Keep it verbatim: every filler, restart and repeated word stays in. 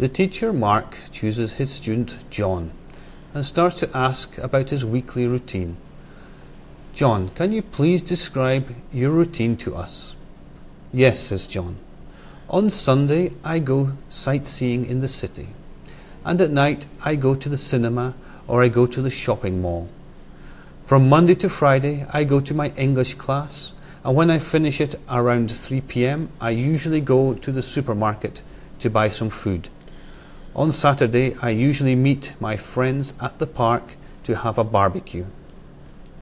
The teacher, Mark, chooses his student, John, and starts to ask about his weekly routine. "John, can you please describe your routine to us?" "Yes," says John. "On Sunday I go sightseeing in the city, and at night I go to the cinema or I go to the shopping mall. From Monday to Friday I go to my English class, and when I finish it around three p m I usually go to the supermarket to buy some food. On Saturday I usually meet my friends at the park to have a barbecue.